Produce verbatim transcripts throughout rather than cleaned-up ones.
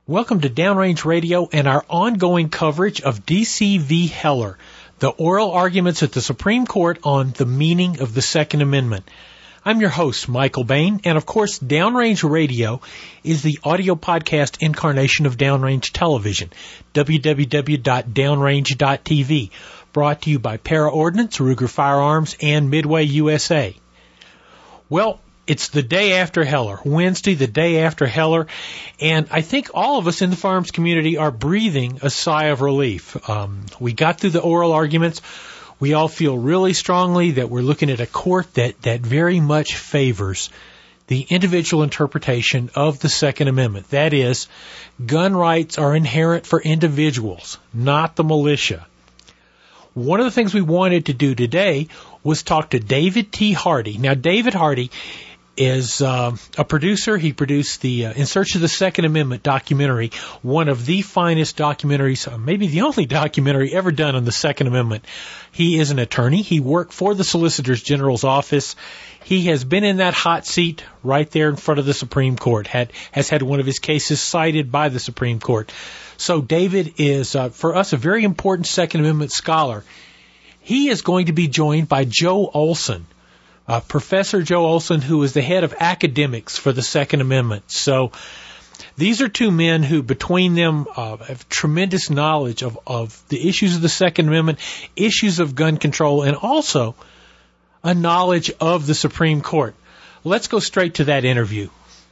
Welcome to Downrange Radio and our ongoing coverage of D C v. Heller, the oral arguments at the Supreme Court on the meaning of the Second Amendment. I'm your host, Michael Bain, and of course, Downrange Radio is the audio podcast incarnation of Downrange Television, w w w dot downrange dot t v, brought to you by Para Ordnance, Ruger Firearms, and Midway U S A. Well, it's the day after Heller, Wednesday, the day after Heller, and I think all of us in the firearms community are breathing a sigh of relief. Um, we got through the oral arguments. We all feel really strongly that we're looking at a court that, that very much favors the individual interpretation of the Second Amendment. That is, gun rights are inherent for individuals, not the militia. One of the things we wanted to do today was talk to David T. Hardy. Now, David Hardy is uh, a producer. He produced the uh, In Search of the Second Amendment documentary, one of the finest documentaries, uh, maybe the only documentary ever done on the Second Amendment. He is an attorney. He worked for the Solicitor General's office. He has been in that hot seat right there in front of the Supreme Court, had has had one of his cases cited by the Supreme Court. So David is, uh, for us, a very important Second Amendment scholar. He is going to be joined by Joe Olson, Uh, Professor Joe Olson, who is the head of academics for the Second Amendment. So these are two men who, between them, uh, have tremendous knowledge of, of the issues of the Second Amendment, issues of gun control, and also a knowledge of the Supreme Court. Let's go straight to that interview.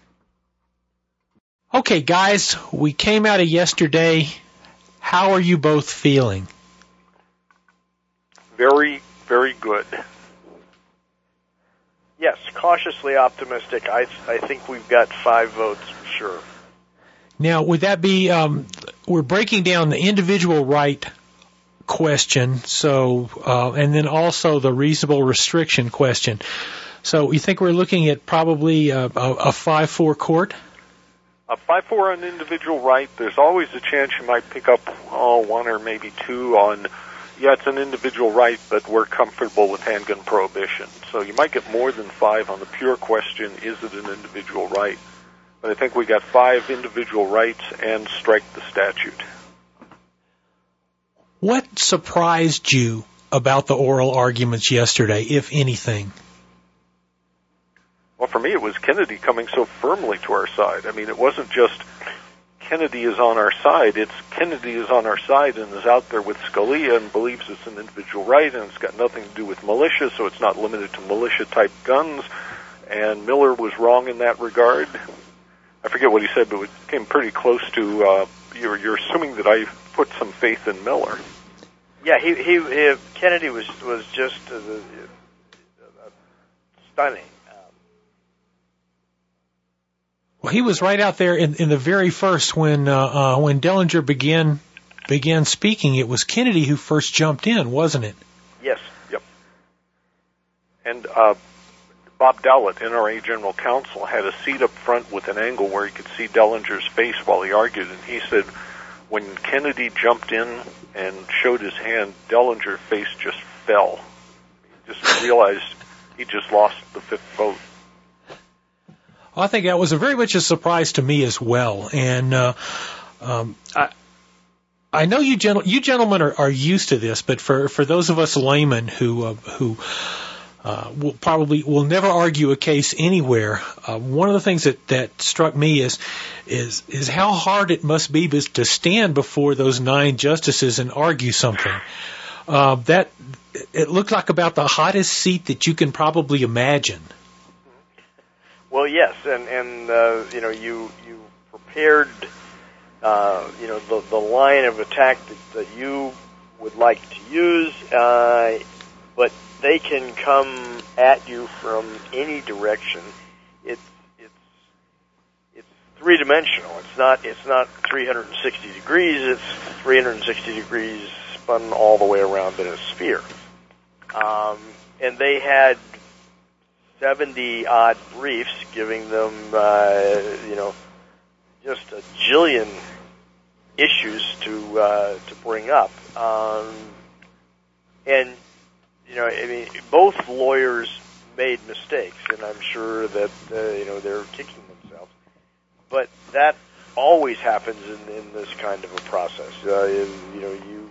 Okay, guys, we came out of yesterday. How are you both feeling? Very, very good. Yes, cautiously optimistic. I I think we've got five votes for sure. Now, would that be, um, we're breaking down the individual right question, so, uh, and then also the reasonable restriction question. So you think we're looking at probably a, a five four court? A five four on individual right. There's always a chance you might pick up oh, one or maybe two on, yeah, it's an individual right, but we're comfortable with handgun prohibition. So you might get more than five on the pure question, is it an individual right? But I think we got five individual rights and strike the statute. What surprised you about the oral arguments yesterday, if anything? Well, for me, it was Kennedy coming so firmly to our side. I mean, it wasn't just Kennedy is on our side. It's Kennedy is on our side and is out there with Scalia and believes it's an individual right and it's got nothing to do with militia, so it's not limited to militia-type guns. And Miller was wrong in that regard. I forget what he said, but it came pretty close to, uh, you're, you're assuming that I put some faith in Miller. Yeah, he, he, he Kennedy was, was just uh, uh, stunning. Well, he was right out there in, in the very first when uh, uh, when Dellinger began began speaking. It was Kennedy who first jumped in, wasn't it? Yes. Yep. And uh, Bob Dowlett, N R A General Counsel, had a seat up front with an angle where he could see Dellinger's face while he argued, and he said when Kennedy jumped in and showed his hand, Dellinger's face just fell. He just realized he just lost the fifth vote. I think that was a very much a surprise to me as well, and uh, um, I, I know you, gentle, you gentlemen are, are used to this, but for, for those of us laymen who uh, who uh, will probably will never argue a case anywhere, uh, one of the things that, that struck me is is is how hard it must be to stand before those nine justices and argue something. Uh, that it looked like about the hottest seat that you can probably imagine. Well, yes, and and uh, you know you you prepared uh, you know the the line of attack that, that you would like to use, uh, but they can come at you from any direction. It's it's it's three dimensional. It's not it's not three hundred sixty degrees. It's three hundred sixty degrees spun all the way around in a sphere. Um, and they had seventy-odd briefs, giving them, uh, you know, just a jillion issues to uh, to bring up. Um, and, you know, I mean, both lawyers made mistakes, and I'm sure that, uh, you know, they're kicking themselves. But that always happens in, in this kind of a process. Uh, you know, you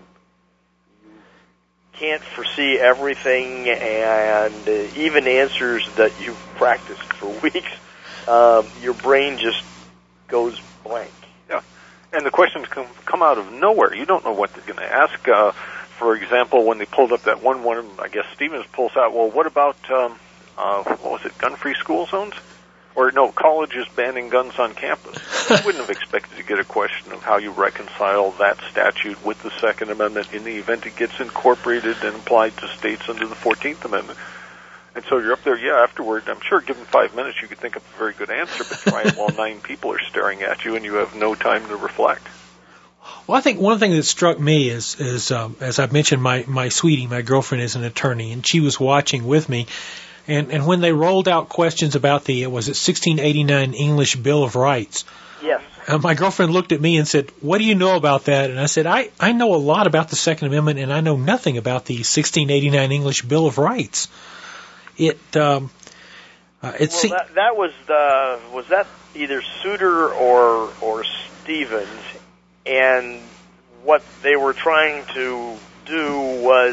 can't foresee everything, and uh, even answers that you've practiced for weeks, um, your brain just goes blank. Yeah, and the questions come, come out of nowhere. You don't know what they're going to ask. Uh, for example, when they pulled up that one, one, I guess Stevens pulls out, well, what about, um, uh, what was it, gun-free school zones? Or, no, colleges banning guns on campus. You wouldn't have expected to get a question of how you reconcile that statute with the Second Amendment in the event it gets incorporated and applied to states under the fourteenth Amendment. And so you're up there, yeah, afterward, I'm sure given five minutes you could think of a very good answer, but try it while nine people are staring at you and you have no time to reflect. Well, I think one thing that struck me is, is um, as I've mentioned, my, my sweetie, my girlfriend, is an attorney, and she was watching with me. And, and when they rolled out questions about the, was it sixteen eighty-nine English Bill of Rights? Yes. Uh, my girlfriend looked at me and said, what do you know about that? And I said, I, I know a lot about the Second Amendment, and I know nothing about the sixteen eighty-nine English Bill of Rights. It, um, uh, it well, se- that, that was the, was that either Souter or, or Stevens, and what they were trying to do was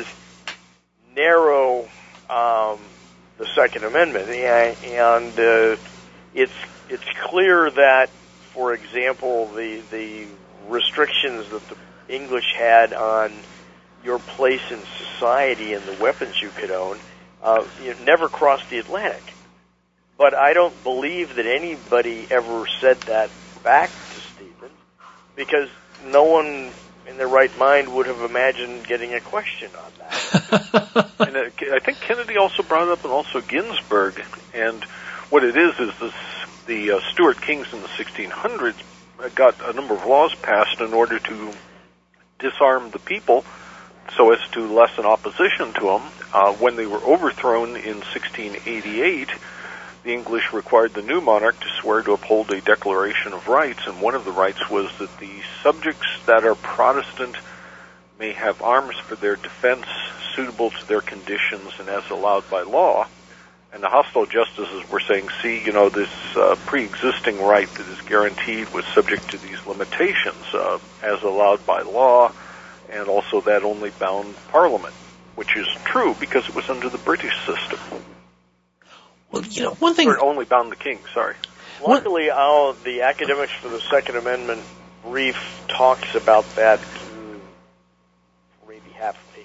narrow, um, the Second Amendment, and uh, it's it's clear that, for example, the the restrictions that the English had on your place in society and the weapons you could own, uh, you know, never crossed the Atlantic. But I don't believe that anybody ever said that back to Stevens, because no one in their right mind would have imagined getting a question on that. And uh, I think Kennedy also brought up, and also Ginsburg, and what it is is this, the uh, Stuart Kings in the sixteen hundreds got a number of laws passed in order to disarm the people so as to lessen opposition to them. Uh, when they were overthrown in sixteen eighty-eight, the English required the new monarch to swear to uphold a Declaration of Rights, and one of the rights was that the subjects that are Protestant may have arms for their defense suitable to their conditions and as allowed by law. And the hostile justices were saying, see, you know, this uh, pre-existing right that is guaranteed was subject to these limitations uh, as allowed by law, and also that only bound Parliament, which is true because it was under the British system. Well, you know, one thing... Or only bound the king, sorry. Luckily, our, the academics for the Second Amendment brief talks about that for maybe half a page.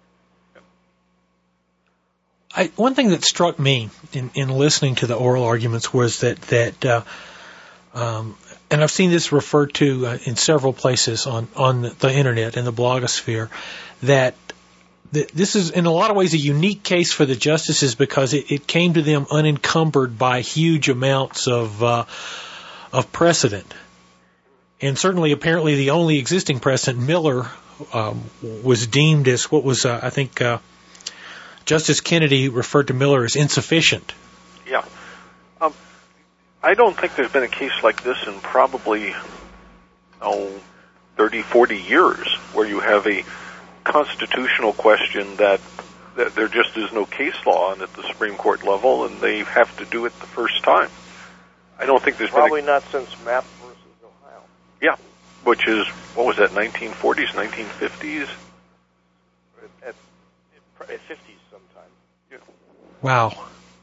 I, one thing that struck me in, in listening to the oral arguments was that, that uh, um, and I've seen this referred to uh, in several places on, on the, the Internet and the blogosphere, that this is in a lot of ways a unique case for the justices because it, it came to them unencumbered by huge amounts of uh, of precedent. And certainly, apparently, the only existing precedent, Miller, um, was deemed as what was, uh, I think, uh, Justice Kennedy referred to Miller as insufficient. Yeah. Um, I don't think there's been a case like this in probably, oh, thirty, forty years where you have a constitutional question that, that there just is no case law on at the Supreme Court level, and they have to do it the first time. I don't think there's probably been a, not since Mapp versus Ohio. Yeah, which is, what was that, nineteen forties, nineteen fifties? At, at, at fifties sometime. Yeah. Wow.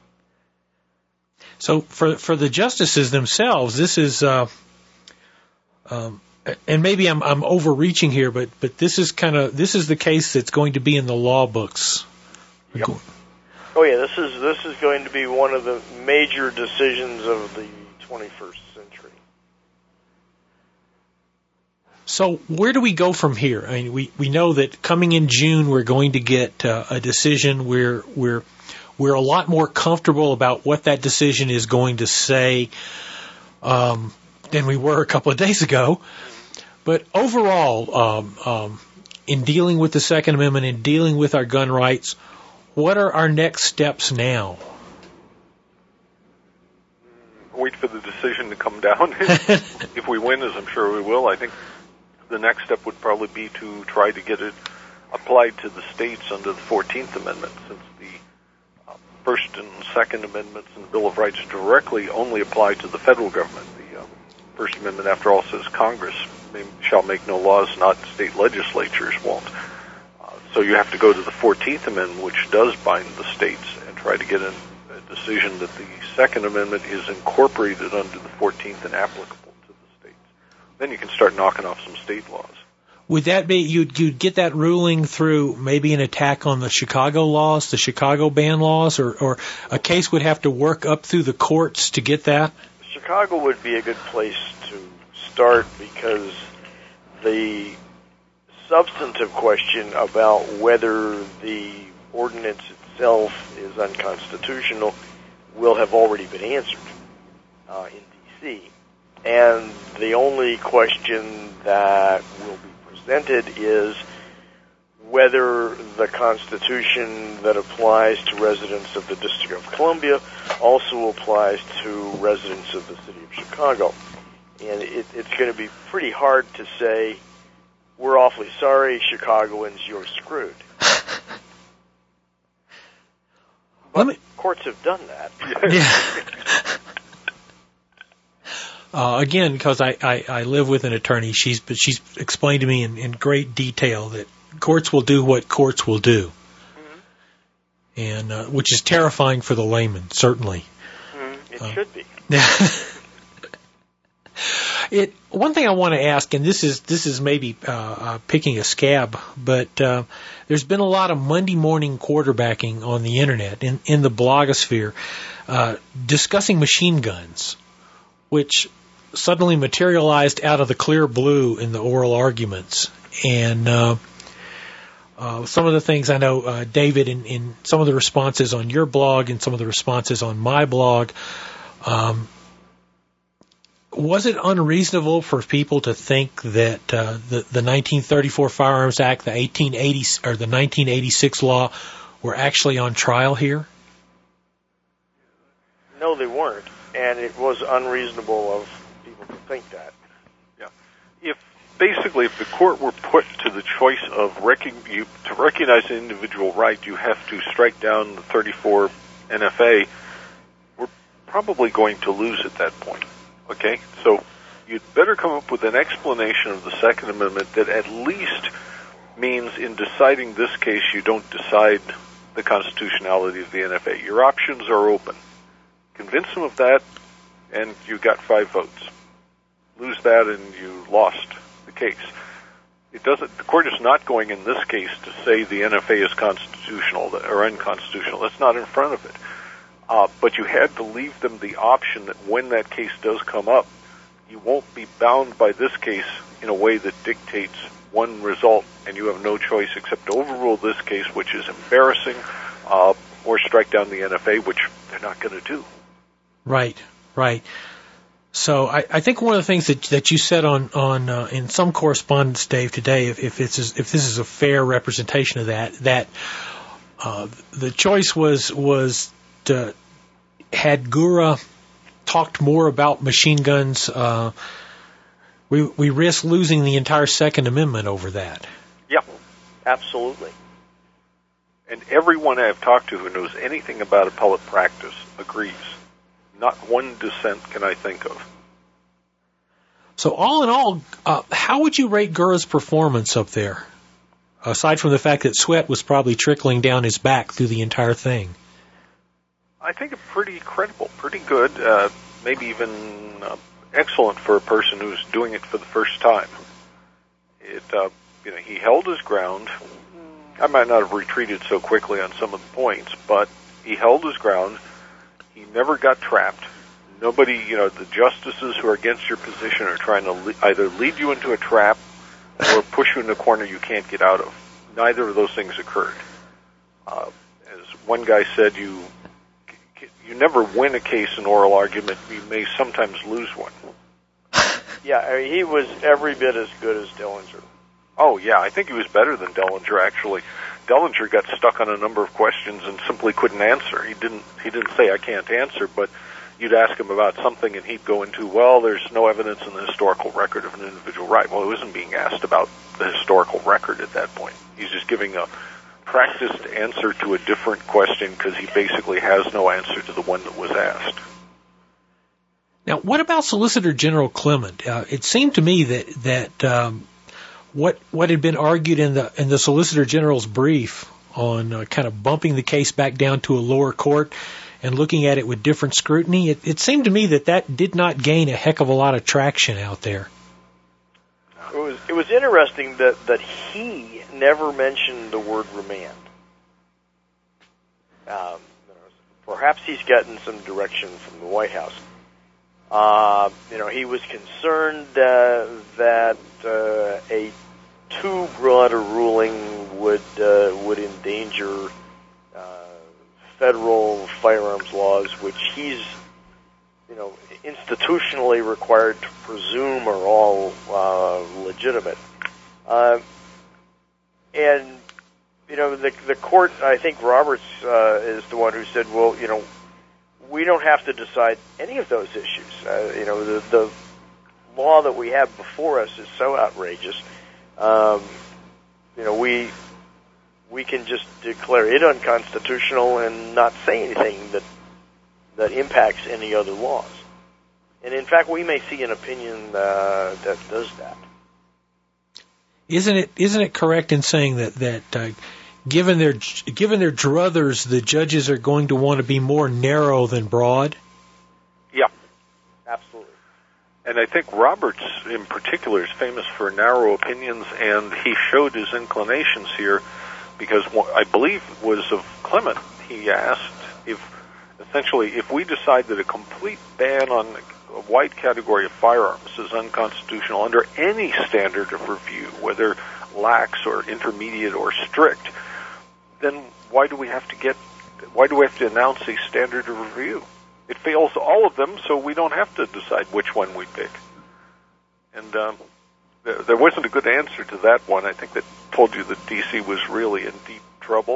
So for for the justices themselves, this is, uh, um, and maybe I'm I'm overreaching here, but but this is kind of this is the case that's going to be in the law books. Yep. Oh yeah, this is this is going to be one of the major decisions of the twenty-first century. So where do we go from here? I mean, we, we know that coming in June we're going to get uh, a decision where we're we're a lot more comfortable about what that decision is going to say um, than we were a couple of days ago. But overall, um, um, in dealing with the Second Amendment, in dealing with our gun rights, what are our next steps now? Wait for the decision to come down. If we win, as I'm sure we will, I think the next step would probably be to try to get it applied to the states under the fourteenth Amendment, since the uh, First and Second Amendments and the Bill of Rights directly only apply to the federal government. The, uh, First Amendment, after all, says Congress may, shall make no laws, not state legislatures won't. Uh, so you have to go to the fourteenth Amendment, which does bind the states, and try to get a, a decision that the Second Amendment is incorporated under the fourteenth and applicable to the states. Then you can start knocking off some state laws. Would that be, you'd, you'd get that ruling through maybe an attack on the Chicago laws, the Chicago ban laws, or, or a case would have to work up through the courts to get that? Chicago would be a good place to start because the substantive question about whether the ordinance itself is unconstitutional will have already been answered uh, in D C And the only question that will be presented is whether the Constitution that applies to residents of the District of Columbia also applies to residents of the City of Chicago. And it, it's going to be pretty hard to say, we're awfully sorry, Chicagoans, you're screwed. But me, courts have done that. Yeah. Uh, again, because I, I, I live with an attorney, she's but she's explained to me in, in great detail that courts will do what courts will do, mm-hmm. and uh, which is terrifying for the layman, certainly. Mm, it uh, should be. It one thing I want to ask, and this is this is maybe uh, uh, picking a scab, but uh, there's been a lot of Monday morning quarterbacking on the internet in in the blogosphere uh, discussing machine guns, which suddenly materialized out of the clear blue in the oral arguments. And uh, uh, some of the things I know, uh, David, in, in some of the responses on your blog and some of the responses on my blog, um, was it unreasonable for people to think that uh, the, the nineteen thirty-four Firearms Act, the eighteen eighty or the nineteen eighty-six law were actually on trial here? No, they weren't. And it was unreasonable of people to think that. Yeah. If basically, if the court were put to the choice of rec- you, to recognize an individual right, you have to strike down the thirty-four N F A, we're probably going to lose at that point. Okay? So you'd better come up with an explanation of the Second Amendment that at least means in deciding this case you don't decide the constitutionality of the N F A. Your options are open. Convince them of that, and you got five votes. Lose that, and you lost the case. It doesn't. The court is not going in this case to say the N F A is constitutional or unconstitutional. That's not in front of it. Uh, but you had to leave them the option that when that case does come up, you won't be bound by this case in a way that dictates one result, and you have no choice except to overrule this case, which is embarrassing, uh, or strike down the N F A, which they're not going to do. Right, right. So I, I think one of the things that that you said on on uh, in some correspondence, Dave, today, if if it's if this is a fair representation of that, that uh, the choice was was to, had Gura talked more about machine guns, uh, we we risk losing the entire Second Amendment over that. Yep, absolutely. And everyone I've talked to who knows anything about appellate practice agrees. Not one dissent can I think of. So all in all, uh, how would you rate Gura's performance up there? Aside from the fact that sweat was probably trickling down his back through the entire thing. I think it's pretty credible, pretty good, uh, maybe even uh, excellent for a person who's doing it for the first time. It, uh, you know, he held his ground. I might not have retreated so quickly on some of the points, but he held his ground. He never got trapped. Nobody, you know, the justices who are against your position are trying to le- either lead you into a trap or push you in a corner you can't get out of. Neither of those things occurred. Uh, as one guy said, you you never win a case in oral argument. You may sometimes lose one. Yeah, I mean, he was every bit as good as Dellinger. Oh, yeah, I think he was better than Dellinger, actually. Dellinger got stuck on a number of questions and simply couldn't answer. He didn't he didn't say, I can't answer, but you'd ask him about something and he'd go into, well, there's no evidence in the historical record of an individual right. Well, he wasn't being asked about the historical record at that point. He's just giving a practiced answer to a different question because he basically has no answer to the one that was asked. Now, what about Solicitor General Clement? Uh, it seemed to me that that um, what what had been argued in the in the Solicitor General's brief on uh, kind of bumping the case back down to a lower court and looking at it with different scrutiny, it, it seemed to me that that did not gain a heck of a lot of traction out there. It was it was interesting that that he never mentioned the word remand. Um, perhaps he's gotten some direction from the White House. Uh, you know, he was concerned uh, that uh, a too broad a ruling would uh, would endanger uh, federal firearms laws, which he's, you know, institutionally required to presume are all uh, legitimate. Uh, and you know, the the court, I think Roberts uh, is the one who said, well, you know, we don't have to decide any of those issues. Uh, you know, the, the law that we have before us is so outrageous. Um, you know, we we can just declare it unconstitutional and not say anything that that impacts any other laws. And in fact, we may see an opinion uh, that does that. Isn't it isn't it correct in saying that that uh, given their given their druthers, the judges are going to want to be more narrow than broad? Yeah, absolutely. And I think Roberts, in particular, is famous for narrow opinions, and he showed his inclinations here because I believe it was of Clement. He asked if, essentially, if we decide that a complete ban on a wide category of firearms is unconstitutional under any standard of review, whether lax or intermediate or strict, then why do we have to get, why do we have to announce a standard of review? It fails all of them, so we don't have to decide which one we pick. And um, there, there wasn't a good answer to that one. I think that told you that D C was really in deep trouble.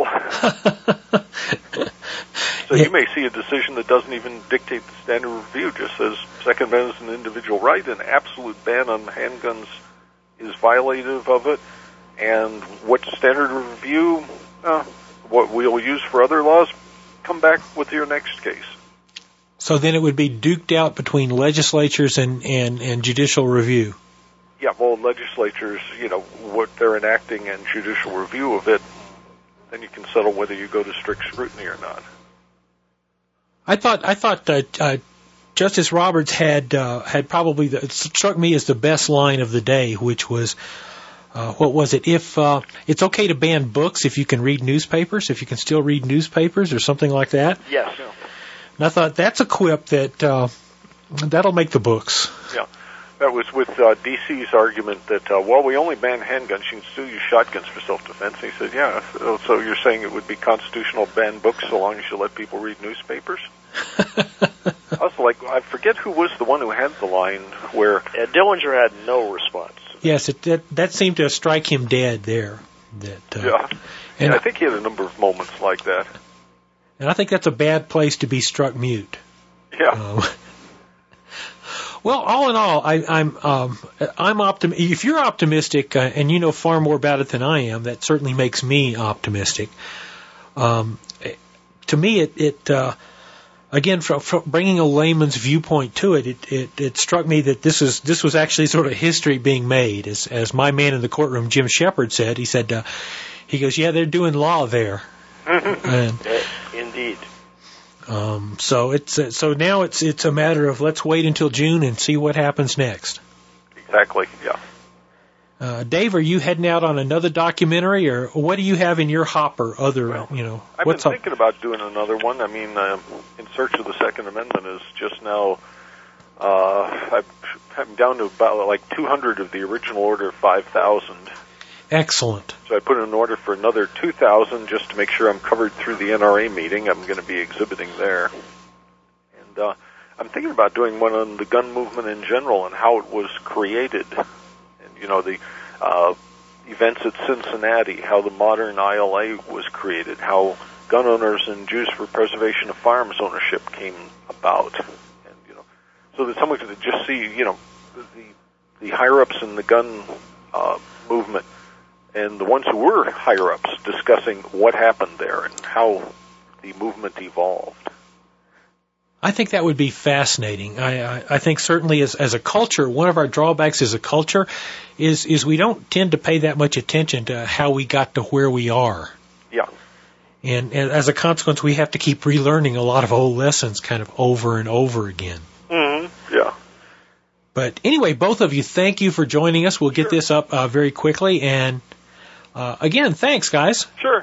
So you may see a decision that doesn't even dictate the standard of review, just says Second Amendment is an individual right, an absolute ban on handguns is violative of it, and what standard of review, uh, what we'll use for other laws, come back with your next case. So then it would be duked out between legislatures and, and, and judicial review. Yeah, well, legislatures, you know, what they're enacting and judicial review of it, then you can settle whether you go to strict scrutiny or not. I thought I thought that uh, Justice Roberts had uh, had probably the, it struck me as the best line of the day, which was uh, what was it? If uh, it's okay to ban books if you can read newspapers, if you can still read newspapers or something like that. Yes. And I thought that's a quip that uh, that'll make the books. Yeah. That was with uh, D C's argument that, uh, well, we only ban handguns, you can still use shotguns for self-defense. He said, yeah, so, so you're saying it would be constitutional to ban books so long as you let people read newspapers? I was like, I forget who was the one who had the line where... Yeah, Dillinger had no response. Yes, it, that, that seemed to strike him dead there. That, uh, yeah, and yeah, I think he had a number of moments like that. And I think that's a bad place to be struck mute. Yeah. Um, Well, all in all, I, I'm um, I'm optim- If you're optimistic, uh, and you know far more about it than I am, that certainly makes me optimistic. Um, to me, it, it uh, again, from, from bringing a layman's viewpoint to it, it, it, it struck me that this is this was actually sort of history being made, as as my man in the courtroom, Jim Shepard, said. He said, uh, he goes, yeah, they're doing law there. and, Indeed. Um, so it's uh, so now it's it's a matter of let's wait until June and see what happens next. Exactly. Yeah. Uh, Dave, are you heading out on another documentary, or what do you have in your hopper? Other, well, you know, I've what's been up? thinking about doing another one. I mean, uh, In Search of the Second Amendment is just now. Uh, I'm down to about like two hundred of the original order of five thousand. Excellent. So I put in an order for another two thousand just to make sure I'm covered through the N R A meeting. I'm going to be exhibiting there. And uh, I'm thinking about doing one on the gun movement in general and how it was created. And, you know, the uh, events at Cincinnati, how the modern I L A was created, how gun owners and Jews for Preservation of Firearms ownership came about. And, you know, so that someone could just see, you know, the, the higher-ups in the gun uh, movement and the ones who were higher-ups discussing what happened there and how the movement evolved. I think that would be fascinating. I, I, I think certainly as, as a culture, one of our drawbacks as a culture is, is we don't tend to pay that much attention to how we got to where we are. Yeah. And, and as a consequence, we have to keep relearning a lot of old lessons kind of over and over again. Mm-hmm. Yeah. But anyway, both of you, thank you for joining us. We'll get Sure. this up uh, very quickly. And uh, again, thanks, guys. Sure.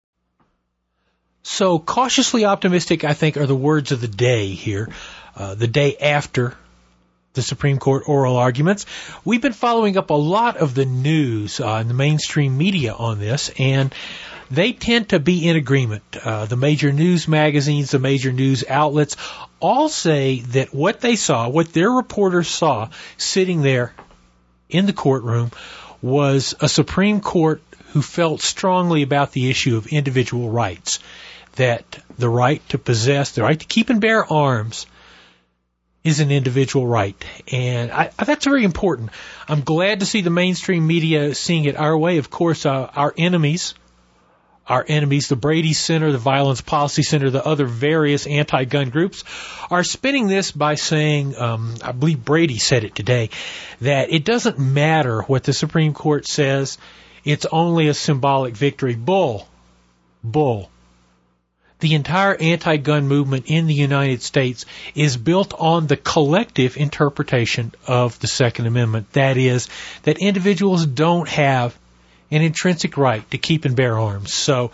So cautiously optimistic, I think, are the words of the day here, uh, the day after the Supreme Court oral arguments. We've been following up a lot of the news uh, in the mainstream media on this, and they tend to be in agreement. Uh, the major news magazines, the major news outlets all say that what they saw, what their reporters saw sitting there in the courtroom was a Supreme Court who felt strongly about the issue of individual rights, that the right to possess, the right to keep and bear arms is an individual right. And I, I, that's very important. I'm glad to see the mainstream media seeing it our way. Of course, uh, our enemies, our enemies, the Brady Center, the Violence Policy Center, the other various anti-gun groups, are spinning this by saying, um, I believe Brady said it today, that it doesn't matter what the Supreme Court says, it's only a symbolic victory. Bull. Bull. The entire anti-gun movement in the United States is built on the collective interpretation of the Second Amendment. That is, that individuals don't have an intrinsic right to keep and bear arms. So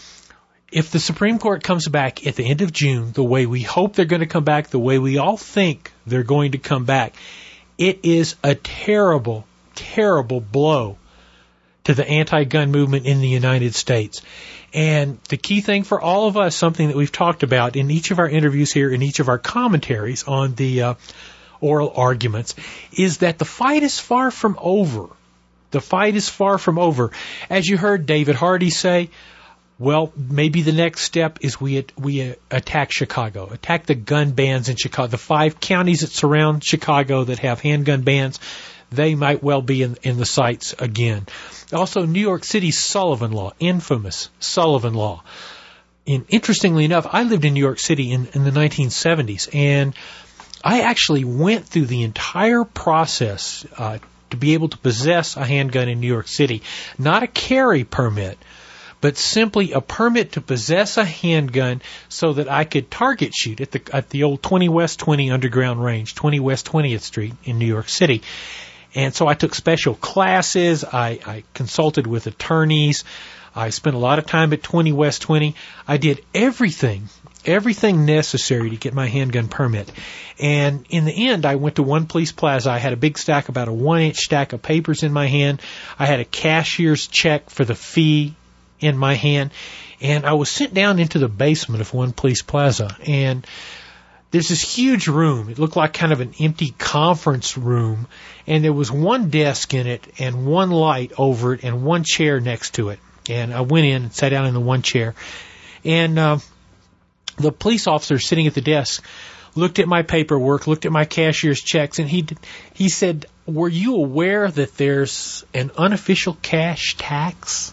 if the Supreme Court comes back at the end of June the way we hope they're going to come back, the way we all think they're going to come back, it is a terrible, terrible blow to the anti-gun movement in the United States. And the key thing for all of us, something that we've talked about in each of our interviews here, in each of our commentaries on the uh, oral arguments, is that the fight is far from over. The fight is far from over. As you heard David Hardy say, well, maybe the next step is we we attack Chicago, attack the gun bans in Chicago. The five counties that surround Chicago that have handgun bans, they might well be in, in the sights again. Also, New York City's Sullivan Law, infamous Sullivan Law. And interestingly enough, I lived in New York City in, in the nineteen seventies, and I actually went through the entire process uh, to be able to possess a handgun in New York City. Not a carry permit, but simply a permit to possess a handgun so that I could target shoot at the at the old twenty West twenty Underground Range, twenty West twentieth Street in New York City. And so I took special classes, I, I consulted with attorneys, I spent a lot of time at twenty West twenty. I did everything, everything necessary to get my handgun permit. And in the end, I went to One Police Plaza. I had a big stack, about a one-inch stack of papers in my hand. I had a cashier's check for the fee in my hand. And I was sent down into the basement of One Police Plaza. And there's this huge room. It looked like kind of an empty conference room. And there was one desk in it and one light over it and one chair next to it. And I went in and sat down in the one chair. And uh, the police officer sitting at the desk looked at my paperwork, looked at my cashier's checks, and he he said, "Were you aware that there's an unofficial cash tax?"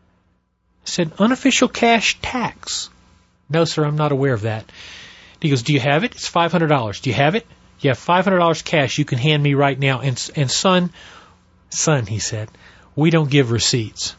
I said, "Unofficial cash tax?" "No, sir, I'm not aware of that." He goes, "Do you have it? It's five hundred dollars. Do you have it? You have five hundred dollars cash you can hand me right now. And, and son, son, he said, we don't give receipts."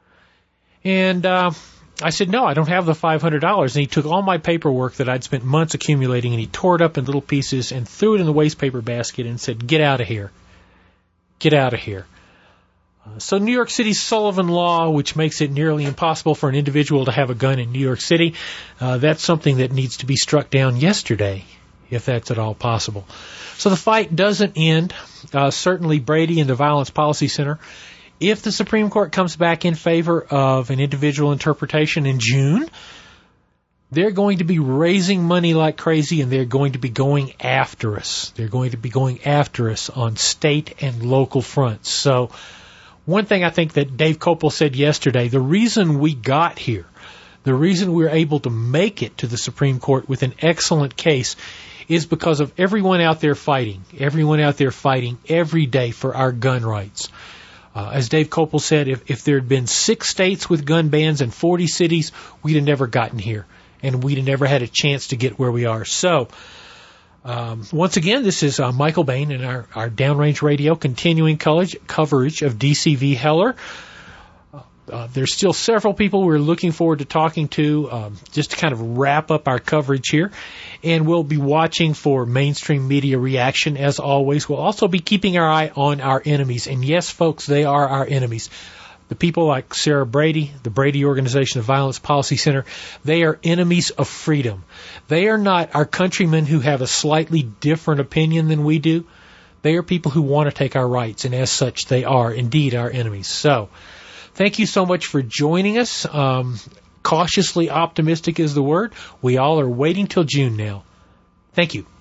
And uh, I said, "No, I don't have the five hundred dollars. And he took all my paperwork that I'd spent months accumulating, and he tore it up in little pieces and threw it in the waste paper basket and said, "Get out of here. Get out of here." Uh, so New York City's Sullivan Law, which makes it nearly impossible for an individual to have a gun in New York City, uh, that's something that needs to be struck down yesterday, if that's at all possible. So the fight doesn't end. Uh, certainly Brady and the Violence Policy Center, if the Supreme Court comes back in favor of an individual interpretation in June, they're going to be raising money like crazy, and they're going to be going after us. They're going to be going after us on state and local fronts. So one thing I think that Dave Kopel said yesterday, the reason we got here, the reason we were able to make it to the Supreme Court with an excellent case is because of everyone out there fighting, everyone out there fighting every day for our gun rights. Uh, as Dave Kopel said, if, if there had been six states with gun bans and forty cities, we'd have never gotten here. and we'd never had a chance to get where we are. So, um, once again, this is uh, Michael Bain and our, our Downrange Radio continuing college coverage of D C V Heller. Uh, there's still several people we're looking forward to talking to, um, just to kind of wrap up our coverage here. And we'll be watching for mainstream media reaction as always. We'll also be keeping our eye on our enemies. And yes, folks, they are our enemies. The people like Sarah Brady, the Brady Organization of Violence Policy Center, they are enemies of freedom. They are not our countrymen who have a slightly different opinion than we do. They are people who want to take our rights, and as such, they are indeed our enemies. So, thank you so much for joining us. Um, cautiously optimistic is the word. We all are waiting till June now. Thank you.